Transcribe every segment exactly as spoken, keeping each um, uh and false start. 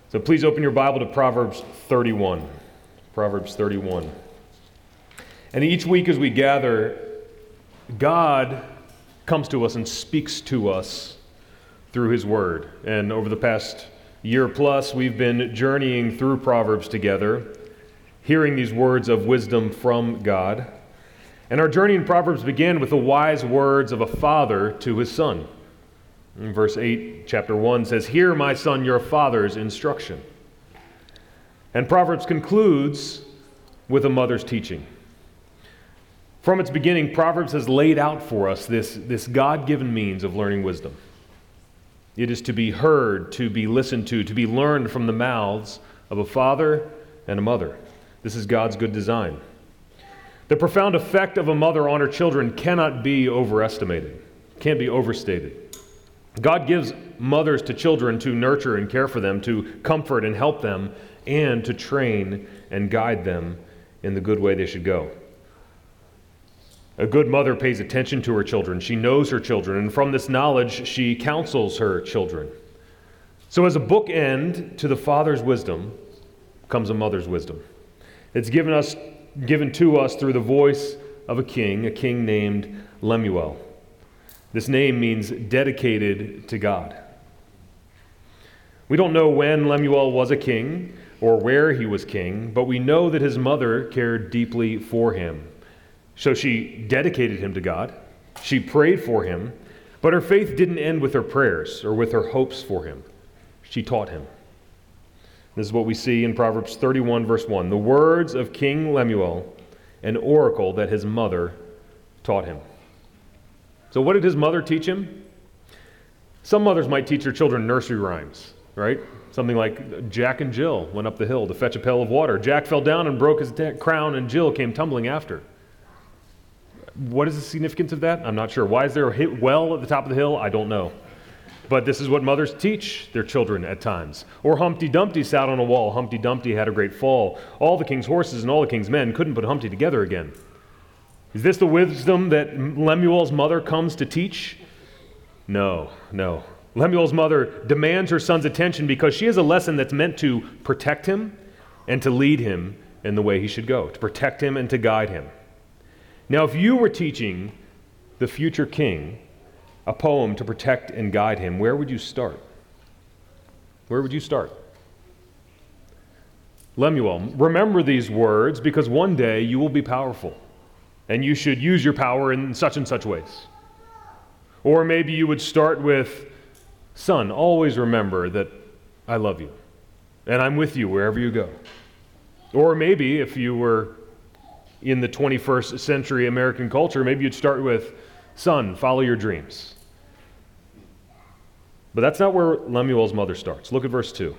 So please open your Bible to Proverbs thirty-one. Proverbs thirty-one. And each week as we gather, God comes to us and speaks to us through His Word. And over the past year plus, we've been journeying through Proverbs together, hearing these words of wisdom from God. And our journey in Proverbs began with the wise words of a father to his son. In verse eight, chapter one says, "Hear, my son, your father's instruction." And Proverbs concludes with a mother's teaching. From its beginning, Proverbs has laid out for us this, this God-given means of learning wisdom. It is to be heard, to be listened to, to be learned from the mouths of a father and a mother. This is God's good design. The profound effect of a mother on her children cannot be overestimated, can't be overstated. God gives mothers to children to nurture and care for them, to comfort and help them, and to train and guide them in the good way they should go. A good mother pays attention to her children. She knows her children, and from this knowledge, she counsels her children. So as a bookend to the father's wisdom comes a mother's wisdom. It's given us, given to us through the voice of a king, a king named Lemuel. This name means dedicated to God. We don't know when Lemuel was a king or where he was king, but we know that his mother cared deeply for him. So she dedicated him to God. She prayed for him, but her faith didn't end with her prayers or with her hopes for him. She taught him. This is what we see in Proverbs thirty-one, verse one. The words of King Lemuel, an oracle that his mother taught him. So what did his mother teach him? Some mothers might teach their children nursery rhymes, right? Something like Jack and Jill went up the hill to fetch a pail of water. Jack fell down and broke his t- crown, and Jill came tumbling after. What is the significance of that? I'm not sure. Why is there a hit well at the top of the hill? I don't know. But this is what mothers teach their children at times. Or Humpty Dumpty sat on a wall. Humpty Dumpty had a great fall. All the king's horses and all the king's men couldn't put Humpty together again. Is this the wisdom that Lemuel's mother comes to teach? No, no. Lemuel's mother demands her son's attention because she has a lesson that's meant to protect him and to lead him in the way he should go, to protect him and to guide him. Now, if you were teaching the future king a poem to protect and guide him, where would you start? Where would you start? Lemuel, remember these words because one day you will be powerful. And you should use your power in such and such ways. Or maybe you would start with, "Son, always remember that I love you, and I'm with you wherever you go." Or maybe if you were in the twenty-first century American culture, maybe you'd start with, "Son, follow your dreams." But that's not where Lemuel's mother starts. Look at verse two.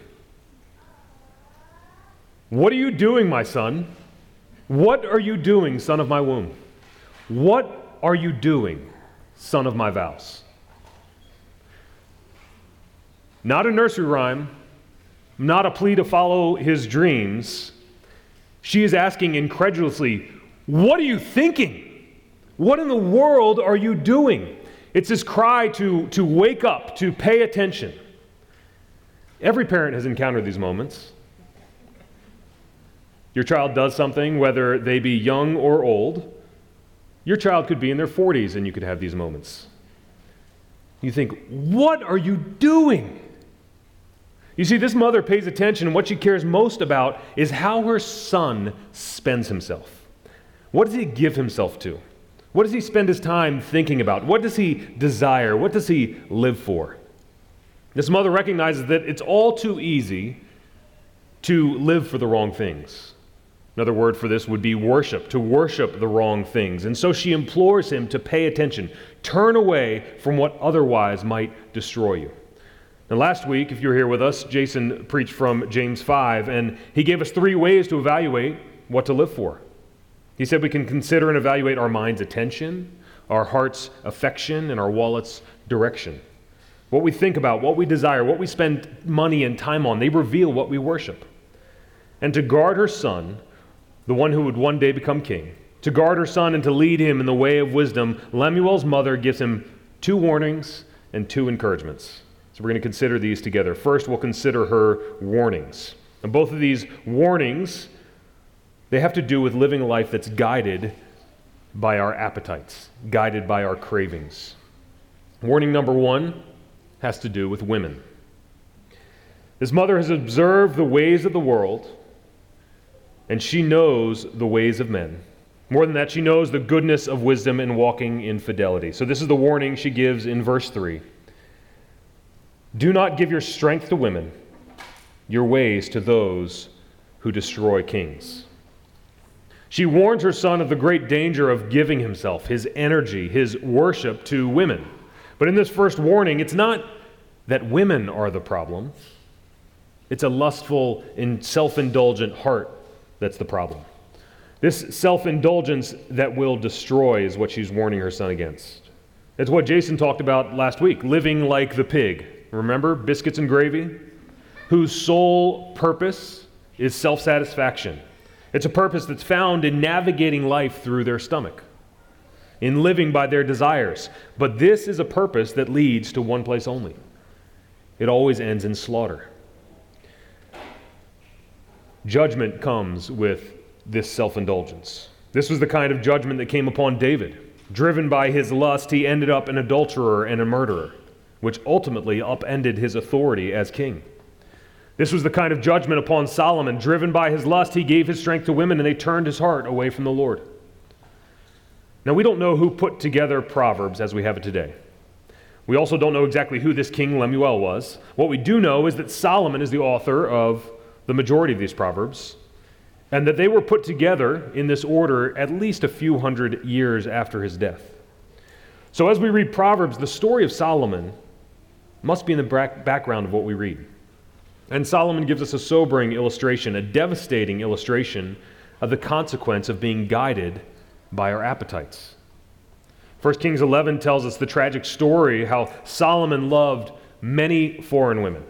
"What are you doing, my son? What are you doing, son of my womb? What are you doing, son of my vows?" Not a nursery rhyme, not a plea to follow his dreams. She is asking incredulously, what are you thinking? What in the world are you doing? It's this cry to, to wake up, to pay attention. Every parent has encountered these moments. Your child does something, whether they be young or old. Your child could be in their forties and you could have these moments. You think, what are you doing? You see, this mother pays attention, and what she cares most about is how her son spends himself. What does he give himself to? What does he spend his time thinking about? What does he desire? What does he live for? This mother recognizes that it's all too easy to live for the wrong things. Another word for this would be worship, to worship the wrong things. And so she implores him to pay attention, turn away from what otherwise might destroy you. Now, last week, if you were here with us, Jason preached from James five, and he gave us three ways to evaluate what to live for. He said we can consider and evaluate our mind's attention, our heart's affection, and our wallet's direction. What we think about, what we desire, what we spend money and time on, they reveal what we worship. And to guard her son, the one who would one day become king, to guard her son and to lead him in the way of wisdom, Lemuel's mother gives him two warnings and two encouragements. It's So we're going to consider these together. First, we'll consider her warnings. And both of these warnings, they have to do with living a life that's guided by our appetites, guided by our cravings. Warning number one has to do with women. This mother has observed the ways of the world, and she knows the ways of men. More than that, she knows the goodness of wisdom and walking in fidelity. So this is the warning she gives in verse three. Do not give your strength to women, your ways to those who destroy kings. She warns her son of the great danger of giving himself, his energy, his worship to women. But in this first warning, it's not that women are the problem. It's a lustful and self-indulgent heart that's the problem. This self-indulgence that will destroy is what she's warning her son against. It's what Jason talked about last week, living like the pig. Remember, biscuits and gravy? Whose sole purpose is self-satisfaction. It's a purpose that's found in navigating life through their stomach, in living by their desires. But this is a purpose that leads to one place only. It always ends in slaughter. Judgment comes with this self-indulgence. This was the kind of judgment that came upon David. Driven by his lust, he ended up an adulterer and a murderer, which ultimately upended his authority as king. This was the kind of judgment upon Solomon. Driven by his lust, he gave his strength to women, and they turned his heart away from the Lord. Now, we don't know who put together Proverbs as we have it today. We also don't know exactly who this King Lemuel was. What we do know is that Solomon is the author of the majority of these Proverbs, and that they were put together in this order at least a few hundred years after his death. So as we read Proverbs, the story of Solomon must be in the background of what we read. And Solomon gives us a sobering illustration, a devastating illustration of the consequence of being guided by our appetites. First Kings eleven tells us the tragic story how Solomon loved many foreign women.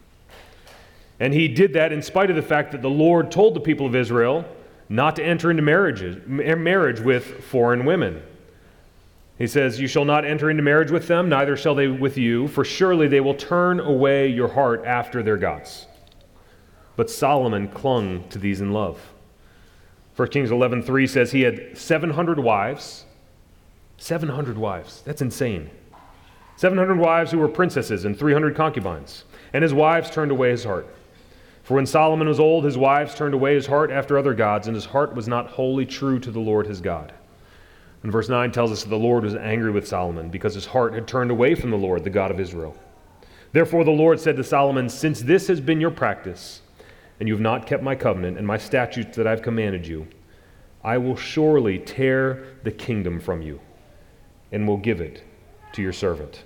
And he did that in spite of the fact that the Lord told the people of Israel not to enter into marriages, marriage with foreign women. He says, "You shall not enter into marriage with them, neither shall they with you, for surely they will turn away your heart after their gods." But Solomon clung to these in love. First Kings eleven three says he had seven hundred wives. seven hundred wives. That's insane. seven hundred wives who were princesses and three hundred concubines. And his wives turned away his heart. For when Solomon was old, his wives turned away his heart after other gods, and his heart was not wholly true to the Lord his God. And verse nine tells us that the Lord was angry with Solomon because his heart had turned away from the Lord, the God of Israel. Therefore the Lord said to Solomon, "Since this has been your practice, and you have not kept my covenant and my statutes that I have commanded you, I will surely tear the kingdom from you and will give it to your servant.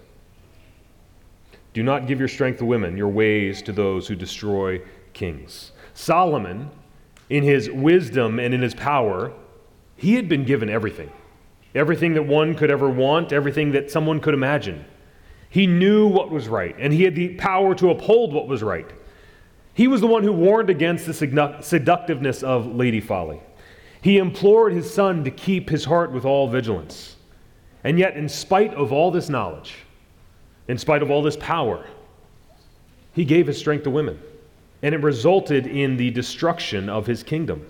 Do not give your strength to women, your ways to those who destroy kings." Solomon, in his wisdom and in his power, he had been given everything. Everything that one could ever want, everything that someone could imagine. He knew what was right, and he had the power to uphold what was right. He was the one who warned against the seductiveness of Lady Folly. He implored his son to keep his heart with all vigilance. And yet, in spite of all this knowledge, in spite of all this power, he gave his strength to women, and it resulted in the destruction of his kingdom.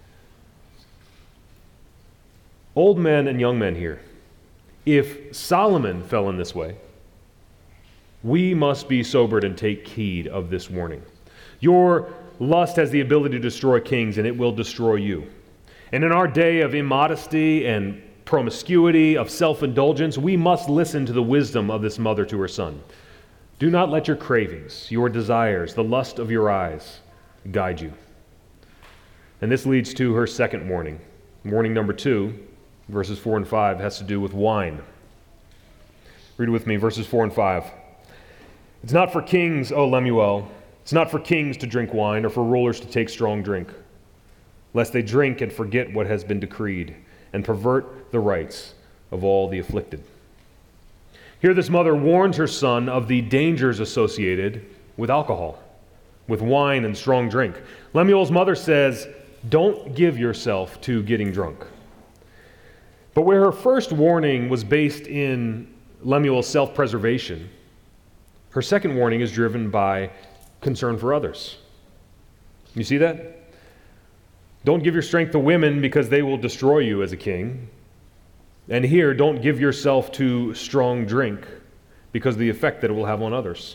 Old men and young men here, if Solomon fell in this way, we must be sobered and take heed of this warning. Your lust has the ability to destroy kings, and it will destroy you. And in our day of immodesty and promiscuity, of self-indulgence, we must listen to the wisdom of this mother to her son. Do not let your cravings, your desires, the lust of your eyes guide you. And this leads to her second warning. Warning number two, verses four and five, has to do with wine. Read with me, verses four and five. "It's not for kings, O Lemuel, it's not for kings to drink wine, or for rulers to take strong drink, lest they drink and forget what has been decreed, and pervert the rights of all the afflicted." Here this mother warns her son of the dangers associated with alcohol, with wine and strong drink. Lemuel's mother says, don't give yourself to getting drunk. But where her first warning was based in Lemuel's self-preservation, Her second warning is driven by concern for others. You see that? Don't give your strength to women because they will destroy you as a king. And here, don't give yourself to strong drink because of the effect that it will have on others.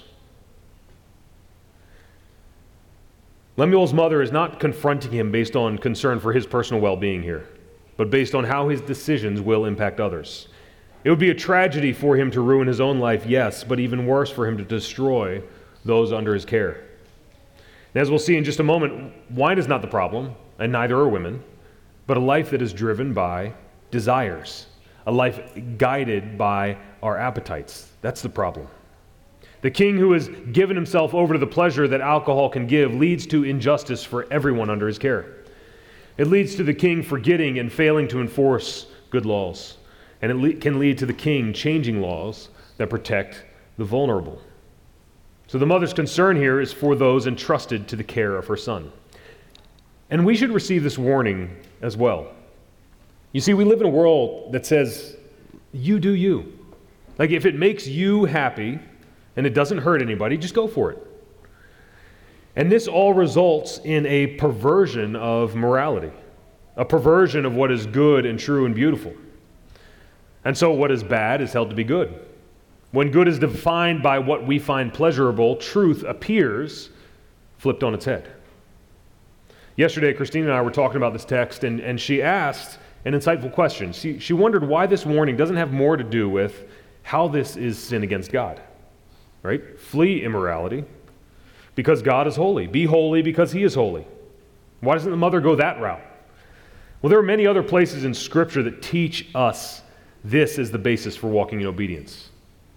Lemuel's mother is not confronting him based on concern for his personal well-being here, but based on how his decisions will impact others. It would be a tragedy for him to ruin his own life, yes, but even worse for him to destroy those under his care. And as we'll see in just a moment, wine is not the problem, and neither are women, but a life that is driven by desires, a life guided by our appetites. That's the problem. The king who has given himself over to the pleasure that alcohol can give leads to injustice for everyone under his care. It leads to the king forgetting and failing to enforce good laws. And it le- can lead to the king changing laws that protect the vulnerable. So the mother's concern here is for those entrusted to the care of her son. And we should receive this warning as well. You see, we live in a world that says, you do you. Like if it makes you happy and it doesn't hurt anybody, just go for it. And this all results in a perversion of morality, a perversion of what is good and true and beautiful. And so what is bad is held to be good. When good is defined by what we find pleasurable, truth appears flipped on its head. Yesterday, Christine and I were talking about this text, and, and she asked an insightful question. She, she wondered why this warning doesn't have more to do with how this is sin against God. Right? Flee immorality because God is holy. Be holy because he is holy. Why doesn't the mother go that route? Well, there are many other places in Scripture that teach us this as the basis for walking in obedience.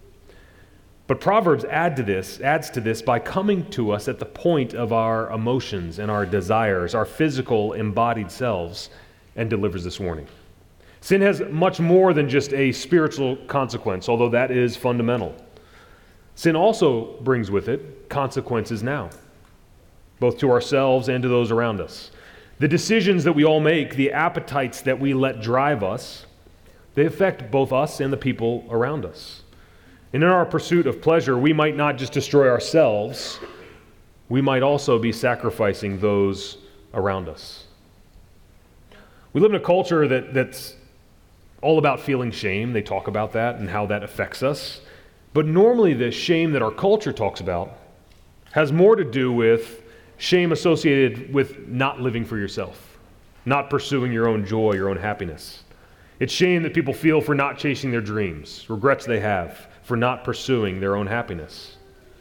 But Proverbs add to this, adds to this by coming to us at the point of our emotions and our desires, our physical embodied selves, and delivers this warning. Sin has much more than just a spiritual consequence, although that is fundamental. Sin also brings with it consequences now, both to ourselves and to those around us. The decisions that we all make, the appetites that we let drive us, they affect both us and the people around us. And in our pursuit of pleasure, we might not just destroy ourselves, we might also be sacrificing those around us. We live in a culture that, that's all about feeling shame. They talk about that and how that affects us. But normally the shame that our culture talks about has more to do with shame associated with not living for yourself, not pursuing your own joy, your own happiness. It's shame that people feel for not chasing their dreams, regrets they have for not pursuing their own happiness.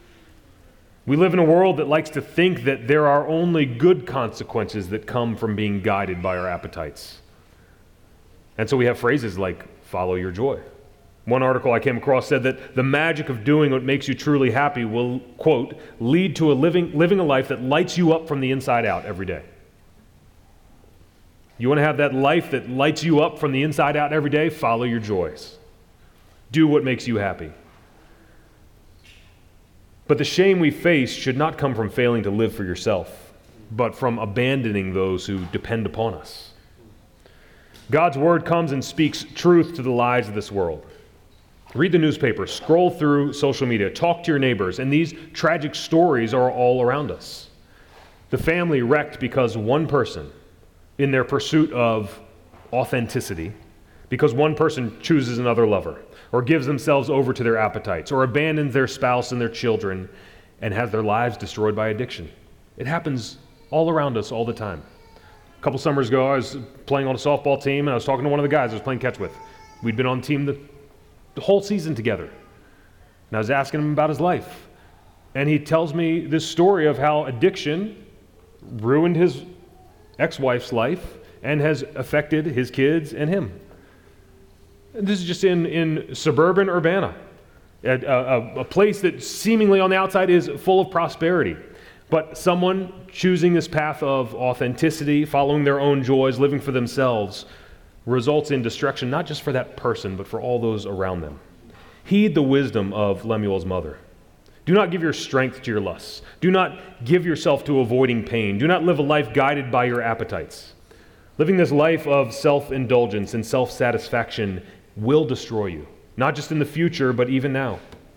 We live in a world that likes to think that there are only good consequences that come from being guided by our appetites. And so we have phrases like, follow your joy. One article I came across said that the magic of doing what makes you truly happy will, quote, lead to a living, living a life that lights you up from the inside out every day. You want to have that life that lights you up from the inside out every day? Follow your joys. Do what makes you happy. But the shame we face should not come from failing to live for yourself, but from abandoning those who depend upon us. God's word comes and speaks truth to the lies of this world. Read the newspaper, scroll through social media, talk to your neighbors, and these tragic stories are all around us. The family wrecked because one person, in their pursuit of authenticity, because one person chooses another lover, or gives themselves over to their appetites, or abandons their spouse and their children, and has their lives destroyed by addiction. It happens all around us all the time. A couple summers ago, I was playing on a softball team, and I was talking to one of the guys I was playing catch with. We'd been on the team the, the whole season together. And I was asking him about his life. And he tells me this story of how addiction ruined his ex-wife's life and has affected his kids and him. And this is just in, in suburban Urbana, a, a, a place that seemingly on the outside is full of prosperity. But someone choosing this path of authenticity, following their own joys, living for themselves, results in destruction, not just for that person, but for all those around them. Heed the wisdom of Lemuel's mother. Do not give your strength to your lusts. Do not give yourself to avoiding pain. Do not live a life guided by your appetites. Living this life of self-indulgence and self-satisfaction will destroy you, not just in the future, but even now.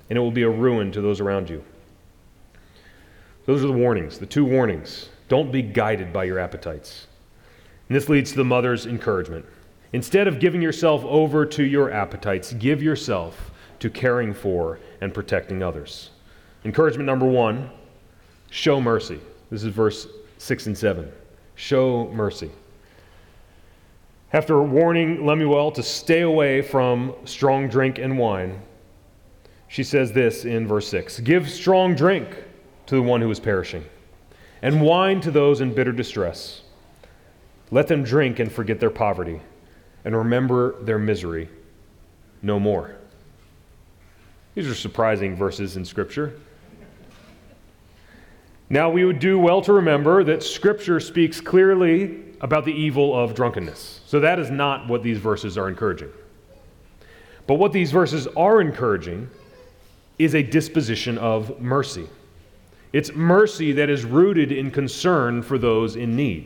and it will be a ruin to those around you. Those are the warnings, the two warnings. Don't be guided by your appetites. And this leads to the mother's encouragement. Instead of giving yourself over to your appetites, give yourself to caring for and protecting others. Encouragement number one, show mercy. This is verse six and seven. Show mercy. After warning Lemuel to stay away from strong drink and wine, she says this in verse six, give strong drink to the one who is perishing, and wine to those in bitter distress. Let them drink and forget their poverty, and remember their misery no more. These are surprising verses in Scripture. Now, we would do well to remember that Scripture speaks clearly about the evil of drunkenness. So that is not what these verses are encouraging. But what these verses are encouraging is a disposition of mercy. It's mercy that is rooted in concern for those in need.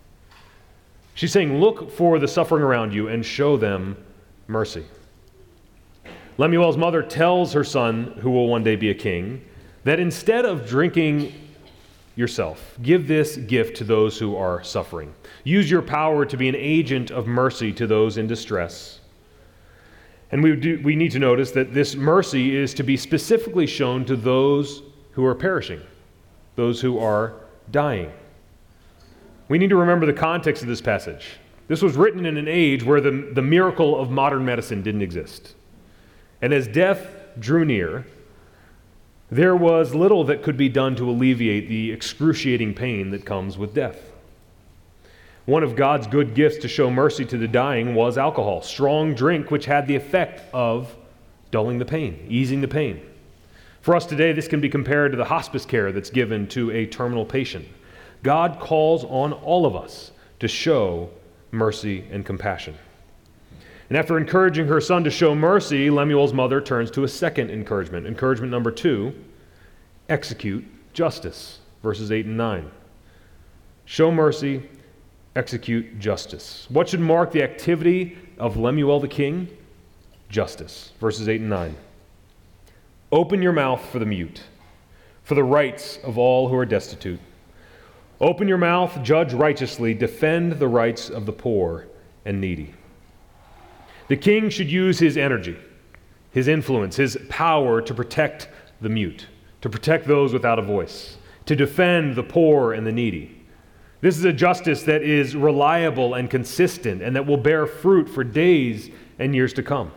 She's saying, look for the suffering around you and show them mercy. Lemuel's mother tells her son, who will one day be a king, that instead of drinking yourself, give this gift to those who are suffering. Use your power to be an agent of mercy to those in distress. And we, do, we need to notice that this mercy is to be specifically shown to those who are perishing, those who are dying. We need to remember the context of this passage. This was written in an age where the, the miracle of modern medicine didn't exist. And as death drew near, there was little that could be done to alleviate the excruciating pain that comes with death. One of God's good gifts to show mercy to the dying was alcohol, strong drink which had the effect of dulling the pain, easing the pain. For us today, this can be compared to the hospice care that's given to a terminal patient. God calls on all of us to show mercy and compassion. And after encouraging her son to show mercy, Lemuel's mother turns to a second encouragement. Encouragement number two, execute justice, verses eight and nine. Show mercy, execute justice. What should mark the activity of Lemuel the king? Justice, verses eight and nine. Open your mouth for the mute, for the rights of all who are destitute. Open your mouth, judge righteously, defend the rights of the poor and needy. The king should use his energy, his influence, his power to protect the mute, to protect those without a voice, to defend the poor and the needy. This is a justice that is reliable and consistent and that will bear fruit for days and years to come.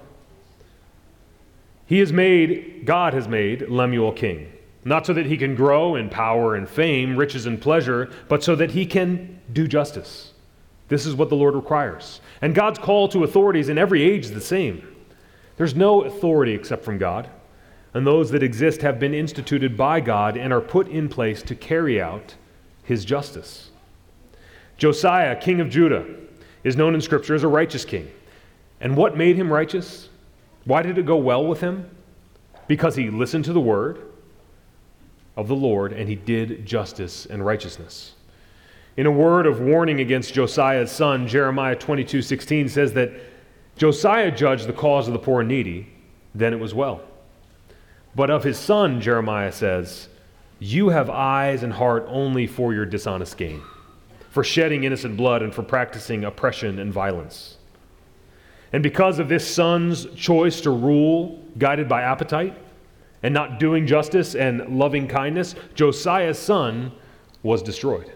He has made, God has made Lemuel king, not so that he can grow in power and fame, riches and pleasure, but so that he can do justice. This is what the Lord requires. And God's call to authorities in every age is the same. There's no authority except from God, and those that exist have been instituted by God and are put in place to carry out his justice. Josiah, king of Judah, is known in Scripture as a righteous king. And what made him righteous? Why did it go well with him? Because he listened to the word of the Lord and he did justice and righteousness. In a word of warning against Josiah's son, Jeremiah twenty-two sixteen says that Josiah judged the cause of the poor and needy, then it was well. But of his son, Jeremiah says, you have eyes and heart only for your dishonest gain, for shedding innocent blood and for practicing oppression and violence. And because of this son's choice to rule guided by appetite and not doing justice and loving kindness, Josiah's son was destroyed.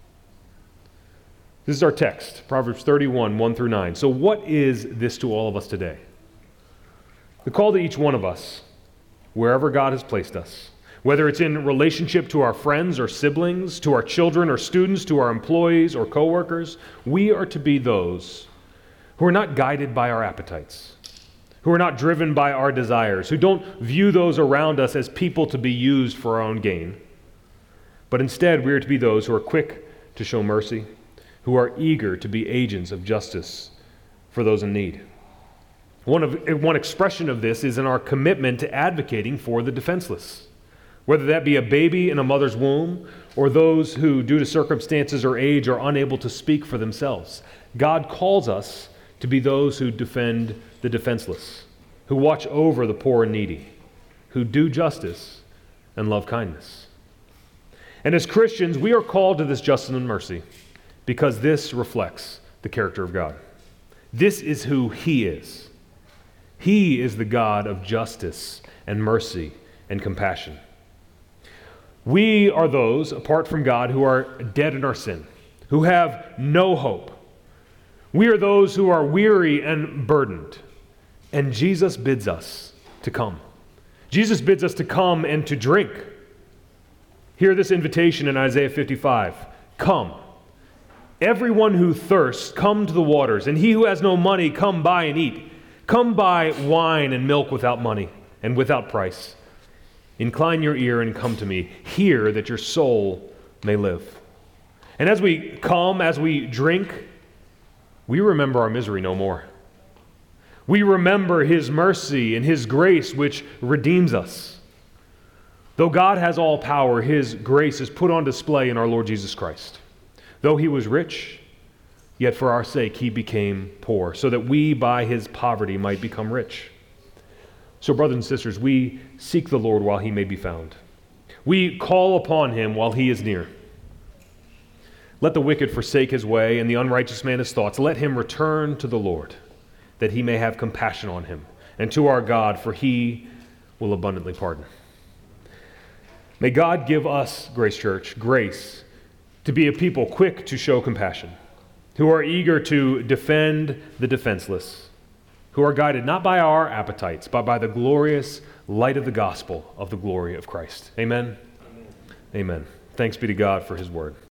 This is our text, Proverbs thirty-one, one through nine. So what is this to all of us today? The call to each one of us, wherever God has placed us, whether it's in relationship to our friends or siblings, to our children or students, to our employees or coworkers, we are to be those who are not guided by our appetites, who are not driven by our desires, who don't view those around us as people to be used for our own gain, but instead we are to be those who are quick to show mercy, who are eager to be agents of justice for those in need. One, of, one expression of this is in our commitment to advocating for the defenseless, whether that be a baby in a mother's womb or those who, due to circumstances or age, are unable to speak for themselves. God calls us to be those who defend the defenseless, who watch over the poor and needy. who do justice and love kindness. And as Christians, we are called to this justice and mercy because this reflects the character of God. This is who He is. He is the God of justice and mercy and compassion. We are those, apart from God, who are dead in our sin, who have no hope. We are those who are weary and burdened, and Jesus bids us to come. Jesus bids us to come and to drink. Hear this invitation in Isaiah fifty-five. Come, everyone who thirsts, come to the waters, and he who has no money, come buy and eat. Come buy wine and milk without money and without price. Incline your ear and come to me. Hear that your soul may live. And as we come, as we drink, we remember our misery no more. We remember His mercy and His grace which redeems us. Though God has all power, His grace is put on display in our Lord Jesus Christ. Though He was rich, yet for our sake He became poor, so that we by His poverty might become rich. So, brothers and sisters, we seek the Lord while He may be found. We call upon Him while He is near. Let the wicked forsake his way, and the unrighteous man his thoughts. Let him return to the Lord, that He may have compassion on him, and to our God, for He will abundantly pardon. May God give us, Grace Church, grace to be a people quick to show compassion, who are eager to defend the defenseless, who are guided not by our appetites, but by the glorious light of the gospel of the glory of Christ. Amen? Amen. Amen. Thanks be to God for His word.